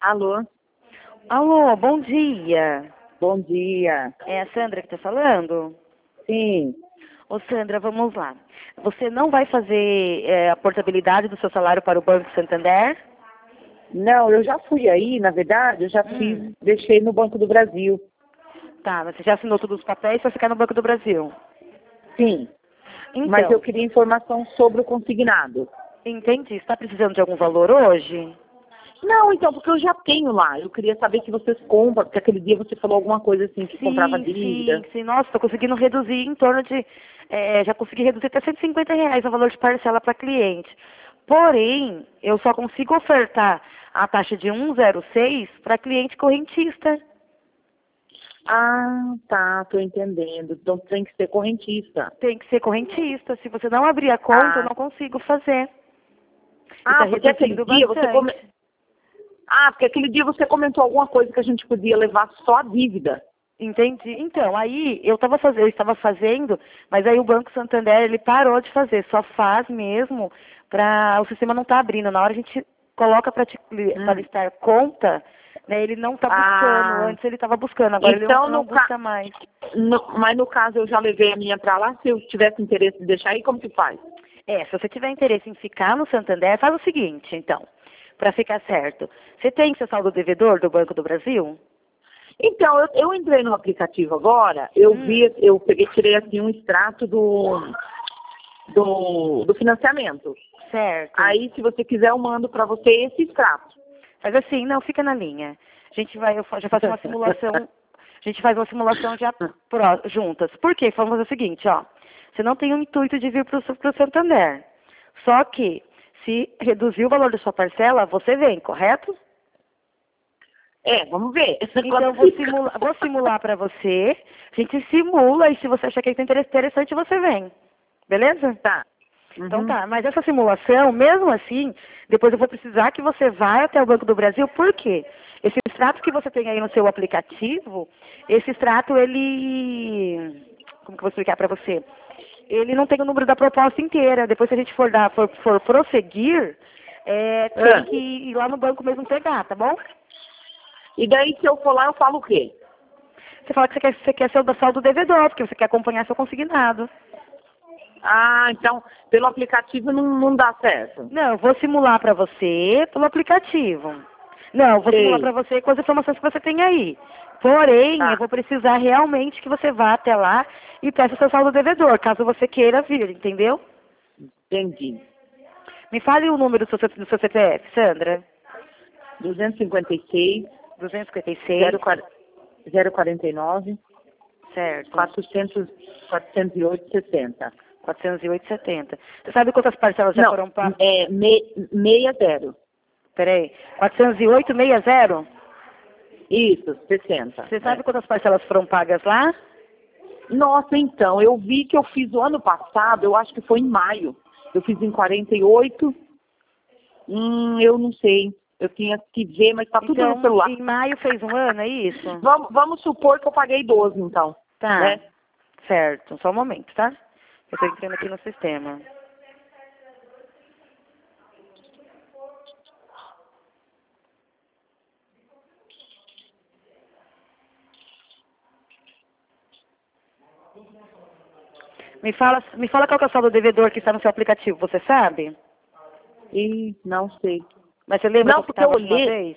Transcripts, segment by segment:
Alô, Alô, bom dia. bom dia. É a Sandra que está falando? Sim, Ô Sandra, vamos lá. Você não vai fazer a portabilidade do seu salário para o Banco Santander? não, eu já fui aí, na verdade, eu já fiz, deixei no Banco do Brasil. Tá, você já assinou todos os papéis para ficar no Banco do Brasil. Sim, mas eu Então, queria informação sobre o consignado. entendi. Você está precisando de algum valor hoje? Não, então, porque eu já tenho lá. Eu queria saber se vocês compram, porque aquele dia você falou alguma coisa assim, que comprava Sim, dívida. sim, sim. Nossa, estou conseguindo reduzir em torno de... já consegui reduzir até R$ 150 o valor de parcela para cliente. Porém, eu só consigo ofertar a taxa de 1,06 para cliente correntista. Ah, tá, tô entendendo. Então tem que ser correntista. Tem que ser correntista. Se você não abrir a conta, eu Ah, não consigo fazer. E está ah, porque aquele reduzindo dia bastante. Ah, porque aquele dia você comentou alguma coisa que a gente podia levar só a dívida. Entendi. Então, aí eu estava fazendo, mas aí o Banco Santander ele parou de fazer, só faz mesmo para o sistema não tá abrindo. Na hora a gente coloca para Hum. listar conta, né, ele não está buscando. Ah, Antes ele estava buscando, agora ele então, não busca mais. mas no caso eu já levei a minha para lá, se eu tivesse interesse de deixar aí, como que faz? Se você tiver interesse em ficar no Santander, faz o seguinte, então, para ficar certo. Você tem seu saldo devedor do Banco do Brasil? Então, eu entrei no aplicativo agora, eu vi, eu peguei, tirei assim um extrato do financiamento. Certo. Aí, se você quiser, eu mando para você esse extrato. Mas assim, não, fica na linha. A gente vai, já faço uma simulação, a gente faz uma simulação já juntas. Por quê? Vamos fazer o seguinte, ó. Você não tem o intuito de vir para o Santander. Só que, se reduzir o valor da sua parcela, você vem, correto? Vamos ver. Então, eu vou simular para você. A gente simula e se você achar que é interessante, você vem. Beleza? Tá. Então Uhum. tá, mas essa simulação, mesmo assim, depois eu vou precisar que você vá até o Banco do Brasil, por quê? Esse extrato que você tem aí no seu aplicativo, esse extrato, ele... Como que eu vou explicar para você? Ele não tem o número da proposta inteira. Depois, se a gente for prosseguir, tem que ir lá no banco mesmo pegar, tá bom? E daí, se eu for lá, eu falo o quê? Você fala que você quer ser o saldo devedor, porque você quer acompanhar seu consignado. Ah, então, pelo aplicativo não dá certo. Não, eu vou simular para você pelo aplicativo. Não, eu vou simular para Sei. você com as informações que você tem aí. Porém, eu Tá, vou precisar realmente que você vá até lá e peça o seu saldo devedor, caso você queira vir, entendeu? entendi. Me fale o número do seu CPF, Sandra. 256, 256, 049, certo. 408, 60. 408,70. Você sabe quantas parcelas já Não, foram pagas? 60. Peraí, 408,60? Isso, 60. Você sabe quantas parcelas foram pagas lá? Nossa, então, eu vi que eu fiz o ano passado, eu acho que foi em maio. Eu fiz em 48. Eu não sei. Eu tinha que ver, mas tá tudo no Então, celular. em maio fez um ano, é isso? Vamos supor que eu paguei 12, então. Tá, Né? certo. Só um momento, tá? Eu tô entrando aqui no sistema. Me fala qual que é o saldo devedor que está no seu aplicativo, você sabe? E não sei. Mas você lembra Não, qual que porque eu estava de uma olhei, vez?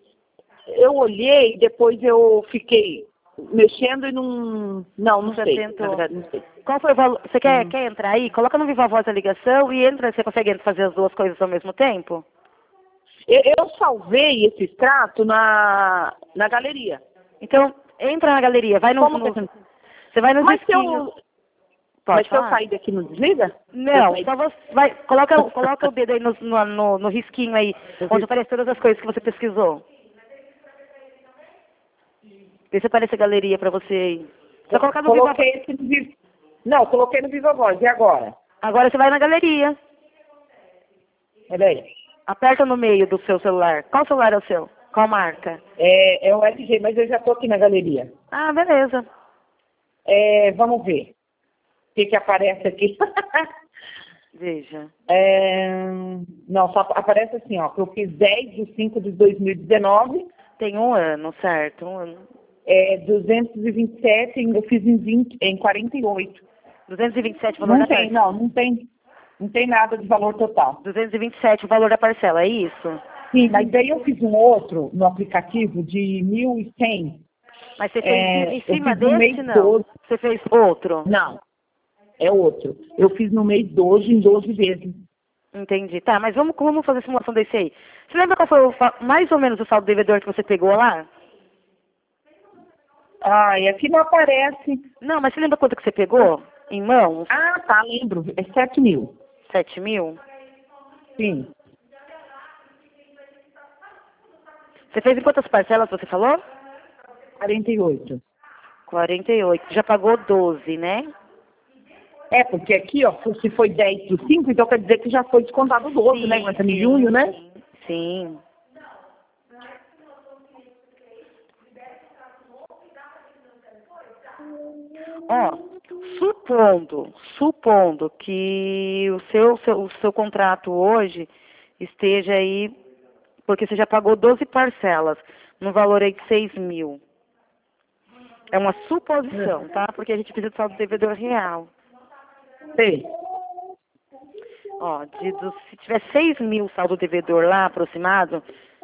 depois eu fiquei mexendo e não Você sei. Na tentou. verdade, não sei. Qual foi o valor? Você Hum. quer entrar aí? Coloca no Viva Voz a ligação e entra. Você consegue fazer as duas coisas ao mesmo tempo? Eu salvei esse extrato na galeria. Então, entra na galeria, vai Como que a gente... você vai nos Mas se risquinhos. eu, Pode mas se eu falar? sair daqui, não desliga? Se eu Não, sair só você vai, coloca o dedo aí no risquinho aí, onde aparece todas as coisas que você pesquisou. Vê se aparece a galeria pra você aí. Só colocar no Viva Voz. Coloquei esse no Viva... Não, coloquei no Viva Voz. E agora? Agora você vai na galeria. Peraí. Aperta no meio do seu celular. Qual celular é o seu? Qual marca? É o LG, mas eu já tô aqui na galeria. Ah, beleza. Vamos ver o que aparece aqui. Veja. Não, só aparece assim, ó, que eu fiz 10/5/2019. Tem um ano, certo? Um ano. 227, eu fiz em 48. 227 o valor da parcela. Não tem nada de valor total. 227 o valor da parcela, é isso? Sim, mas daí eu fiz um outro no aplicativo de 1.100. Mas você fez em cima no desse, mês não? 12. Você fez outro? Não, é outro. Eu fiz no mês 12, em 12 vezes. Entendi. Tá, mas vamos fazer a simulação desse aí. Você lembra qual foi mais ou menos o saldo devedor que você pegou lá? E aqui não aparece. Não, mas você lembra quanto que você pegou em mãos? Ah, tá, lembro. É 7.000. 7.000? Sim. Você fez em quantas parcelas, você falou? 48. 48. Já pagou 12, né? Porque aqui, ó, se foi 10/5, então quer dizer que já foi descontado 12, Sim, né? Aguenta em junho, né? Sim. Ó, supondo que o seu contrato hoje esteja aí, porque você já pagou 12 parcelas, no valor aí de 6.000. É uma suposição, tá? Porque a gente precisa do saldo devedor real. Sei. Ó, se tiver 6.000 saldo devedor lá, aproximado,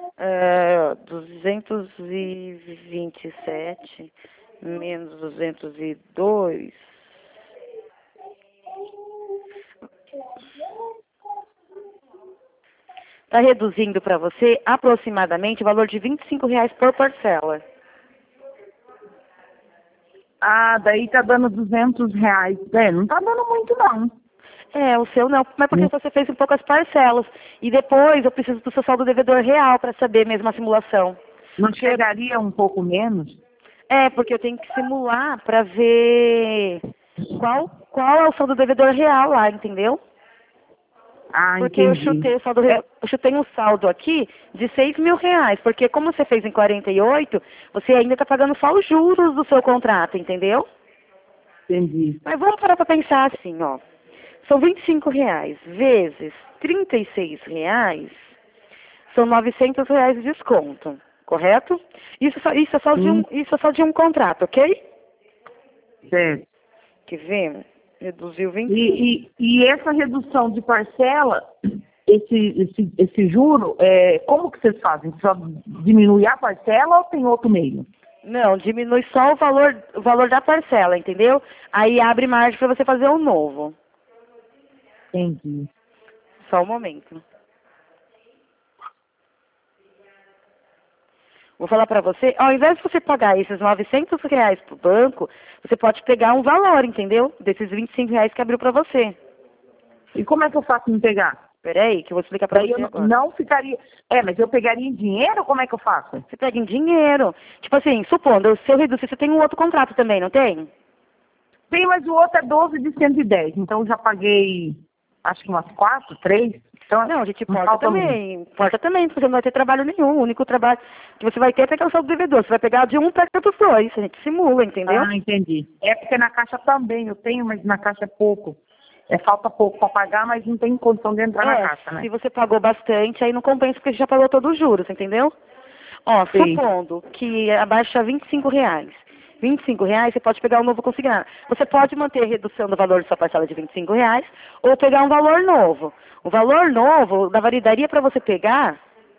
227 menos 202... Está reduzindo para você aproximadamente o valor de R$ 25 por parcela. Daí tá dando R$ 200. Não tá dando muito, não. O seu não, mas porque você fez em poucas parcelas. E depois eu preciso do seu saldo devedor real para saber mesmo a simulação. Não chegaria um pouco menos? Porque eu tenho que simular para ver qual é o saldo devedor real lá, entendeu? Porque Entendi. eu chutei um saldo aqui de R$ 6.000, porque como você fez em 48, você ainda está pagando só os juros do seu contrato, entendeu? Entendi. Mas vamos parar para pensar assim, ó. São R$ 25 vezes R$ 36, são R$ 900 de desconto, correto? Isso é só de um contrato, ok? Certo. Quer ver? Reduziu 25. E essa redução de parcela, esse juro, como que vocês fazem? Só diminui a parcela ou tem outro meio? Não, diminui só o valor da parcela, entendeu? Aí abre margem para você fazer um novo. Entendi. Só um momento. Vou falar para você, ao invés de você pagar esses R$ 900 pro banco, você pode pegar um valor, entendeu? Desses R$ 25 que abriu para você. E como é que eu faço me pegar? Peraí, que eu vou explicar para você agora. Não ficaria... mas eu pegaria em dinheiro, como é que eu faço? Você pega em dinheiro. Tipo assim, supondo, se eu reduzir, você tem um outro contrato também, não tem? Tem, mas o outro é 12 de 110. Então eu já paguei, acho que umas 4, 3. Então, não, a gente porta também. Porta também, porque você não vai ter trabalho nenhum. O único trabalho que você vai ter é pegar o saldo devedor. Você vai pegar de um, pega dos dois. A gente simula, entendeu? Entendi. Porque na Caixa também eu tenho, mas na Caixa é pouco. Falta pouco para pagar, mas não tem condição de entrar na Caixa, né? Se você pagou bastante, aí não compensa porque você já pagou todos os juros, entendeu? Ó, Sim. Supondo que abaixa R$ 25. R$ 25 você pode pegar um novo consignado. Você pode manter a redução do valor de sua parcela de R$ 25 ou pegar um valor novo. O valor novo daria para você pegar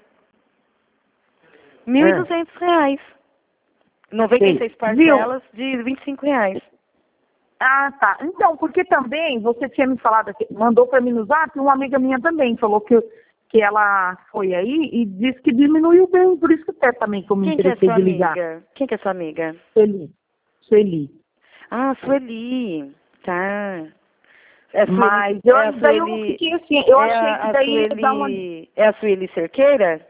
R$ 1.200. 96 parcelas de R$ 25. Tá. Então, porque também você tinha me falado aqui, mandou para mim no Zap, uma amiga minha também falou que ela foi aí e disse que diminuiu bem, por isso que até também que eu me interessei de ligar. Quem que é sua amiga? Sueli. Sueli. Tá. Mas daí eu fiquei assim, eu achei que daí ia dar uma... É a Sueli Cerqueira?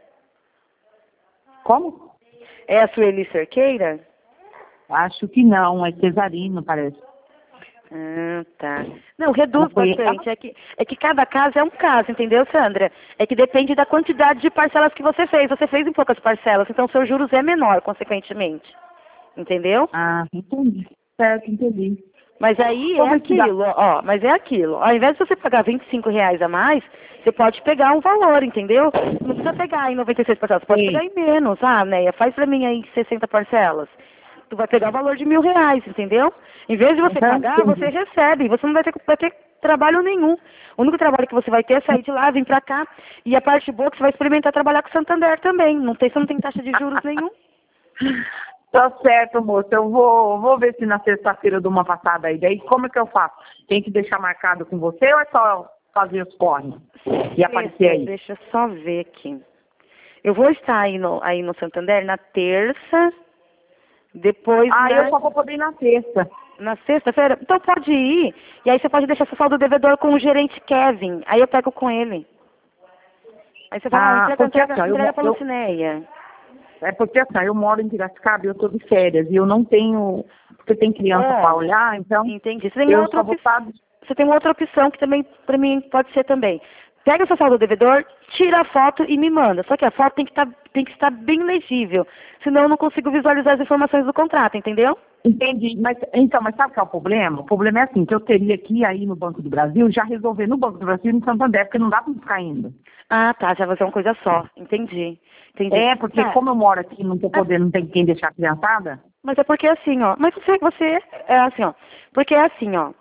Como? É a Sueli Cerqueira? Acho que não, é Cesarino, parece. Tá. Não, reduz bastante. É que cada caso é um caso, entendeu, Sandra? É que depende da quantidade de parcelas que você fez. Você fez em poucas parcelas, então seus juros é menor, consequentemente. Entendeu? Entendi. Certo, entendi. Mas aí é aquilo, ó, mas é aquilo. Ao invés de você pagar R$ 25 a mais, você pode pegar um valor, entendeu? Não precisa pegar em 96 parcelas, você pode pegar em menos. Ah, Neia, faz pra mim aí 60 parcelas. Tu vai pegar o valor de R$ 1.000, entendeu? Em vez de você pagar, você recebe. Você não vai ter trabalho nenhum. O único trabalho que você vai ter é sair de lá, vir pra cá. E a parte boa é que você vai experimentar trabalhar com o Santander também. Você não tem taxa de juros nenhum. Tá certo, moça. Eu vou ver se na sexta-feira eu dou uma passada aí. Daí, como é que eu faço? Tem que deixar marcado com você ou é só fazer os corre e aparecer aí? Deixa eu só ver aqui. Eu vou estar aí no Santander na terça, depois eu só vou poder ir na sexta. Na sexta-feira? Então pode ir. E aí você pode deixar seu saldo devedor com o gerente Kevin. Aí eu pego com ele. Aí você fala, entrega pra Lucinéia. É porque assim, eu moro em Piracicaba e eu tô de férias e eu não tenho, porque tem criança para olhar, então entendi. Você tem uma outra opção que também, para mim, pode ser também. Pega o seu saldo devedor, tira a foto e me manda. Só que a foto tem que estar bem legível, senão eu não consigo visualizar as informações do contrato, entendeu? Entendi, mas sabe qual é o problema? O problema é assim, que eu teria que ir aí no Banco do Brasil, já resolver no Banco do Brasil e no Santander, porque não dá para ficar indo. Ah, tá, já vai ser uma coisa só, entendi. É, porque como eu moro aqui, não tem quem deixar a criançada. Mas é porque assim, ó, você é assim, ó, porque é assim, ó,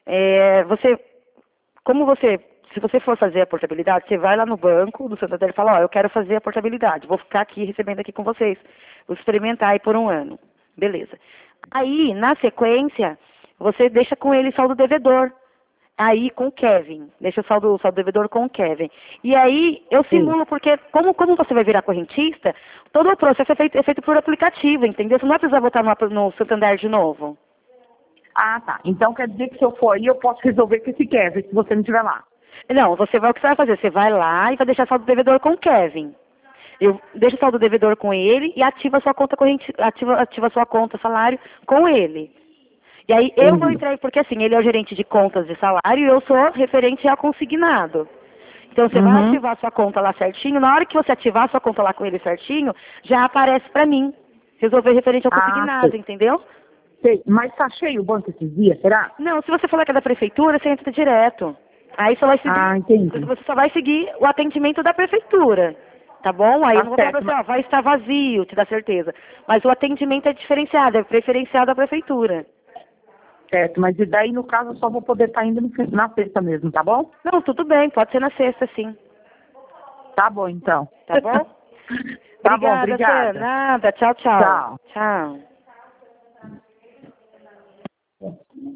se você for fazer a portabilidade, você vai lá no banco do Santander e fala, ó, eu quero fazer a portabilidade, vou ficar aqui recebendo aqui com vocês, vou experimentar aí por um ano, beleza. Aí, na sequência, você deixa com ele saldo devedor. Aí com o Kevin, deixa o saldo devedor com o Kevin. E aí eu simulo, porque como você vai virar correntista, todo o processo é feito por aplicativo, entendeu? Você não vai precisar botar no Santander de novo. Ah, tá. Então quer dizer que se eu for aí, eu posso resolver com esse Kevin, se você não estiver lá. Não, o que você vai fazer? Você vai lá e vai deixar saldo devedor com o Kevin. Eu deixo o saldo devedor com ele e ativa a sua conta corrente, ativa a sua conta salário com ele. E aí eu vou entrar, porque assim, ele é o gerente de contas de salário e eu sou referente ao consignado. Então você vai ativar a sua conta lá certinho, na hora que você ativar a sua conta lá com ele certinho, já aparece pra mim. Resolver referente ao consignado, entendeu? Sei. Mas tá cheio o banco esses dias, será? Não, se você falar que é da prefeitura, você entra direto. Aí só vai seguir. Entendi. Você só vai seguir o atendimento da prefeitura. Tá bom? Aí eu não vou falar assim, ó, vai estar vazio, te dá certeza. Mas o atendimento é diferenciado, é preferenciado da prefeitura. Certo, mas e daí, no caso, eu só vou poder estar indo na sexta mesmo, tá bom? Não, tudo bem, pode ser na sexta, sim. Tá bom, então. Tá bom? Tá bom, obrigada. Nada, tchau, tchau. Tchau. Tchau.